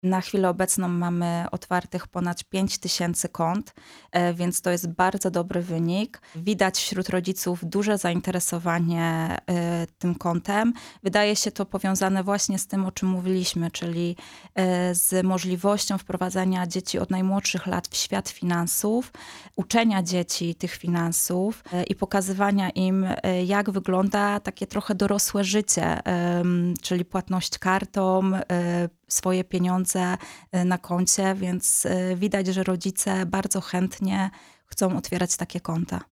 Na chwilę obecną mamy otwartych ponad 5000 kont, więc to jest bardzo dobry wynik. Widać wśród rodziców duże zainteresowanie tym kontem. Wydaje się to powiązane właśnie z tym, o czym mówiliśmy, czyli z możliwością wprowadzania dzieci od najmłodszych lat w świat finansów, uczenia dzieci tych finansów i pokazywania im, jak wygląda takie trochę dorosłe życie, czyli płatność kartą, swoje pieniądze na koncie, więc widać, że rodzice bardzo chętnie chcą otwierać takie konta.